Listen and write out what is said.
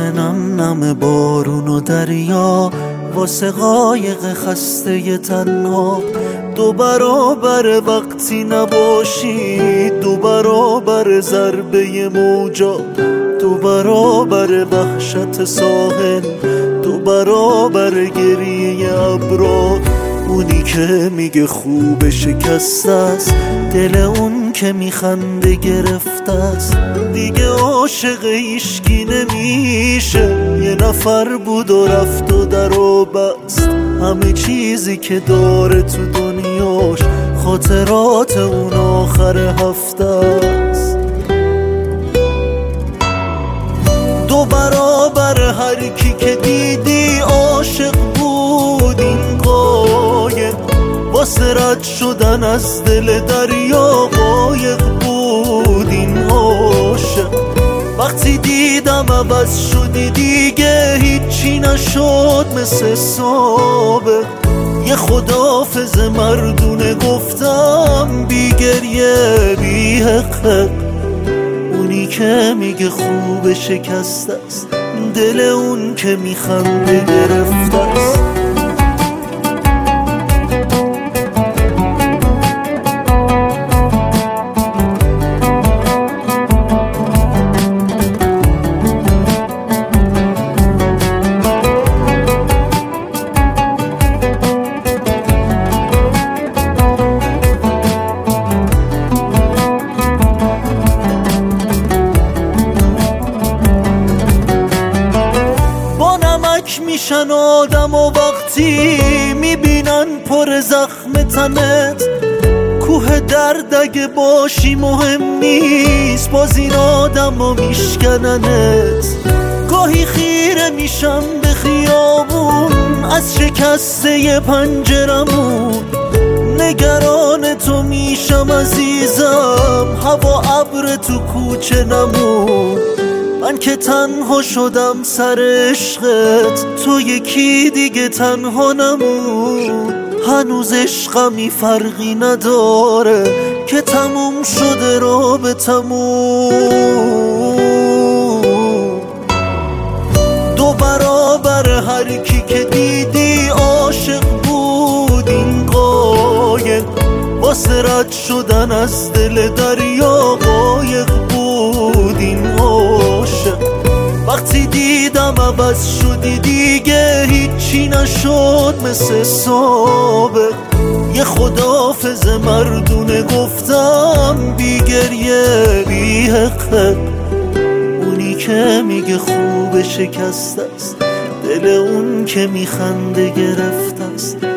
نم نم بارون و دریا واسه قایق خسته تنها، 2 برابر وقتی نباشی، 2 برابر ضربه موجا، 2 برابر وحشت ساحل، 2 برابر گریه ابرا. اونی که میگه خوب شکسته است، دل اون که میخنده گرفته است. دیگه عاشق هیشکی نمیشه، یه نفر بود و رفت و در و بست. همه چیزی که داره تو دنیاش خاطرات اون آخر هفته است. 2 برابر هر کی که دیدی عاشق بود این قایق، واسه رد شدن از دل دریا قایق بود این عاشق. وقتی دیدم عوض شدی دیگه هیچی نشد مثل سابق. یه خداحافظ مردونه گفتم بی گریه بی حق. اونی که میگه خوب شکسته است، دل اون که میخنده گرفته است. میشن آدم و وقتی میبینن پر زخم تنت، کوه درد اگه باشی مهم نیست، باز این آدم و میشکننت. گاهی خیره میشم به خیابون از شکسته پنجرمون، نگران تو میشم عزیزم، هوا ابر تو کوچه نمون. من که تنها شدم سر عشقت، تو یکی دیگه تنها نمون. هنوز عشقمی فرقی نداره که تموم شده رابطمون. 2 برابر هر کی که دیدی عاشق بود این قایق، واسه رد شدن از دل دریا قایق بود این عاشق. وقتی دیدم عوض شدی دیگه هیچی نشد مثل سابق. یه خداحافظ مردونه گفتم بی گریه بی حق. اونی که میگه خوب شکسته است، دل اون که میخنده گرفته است.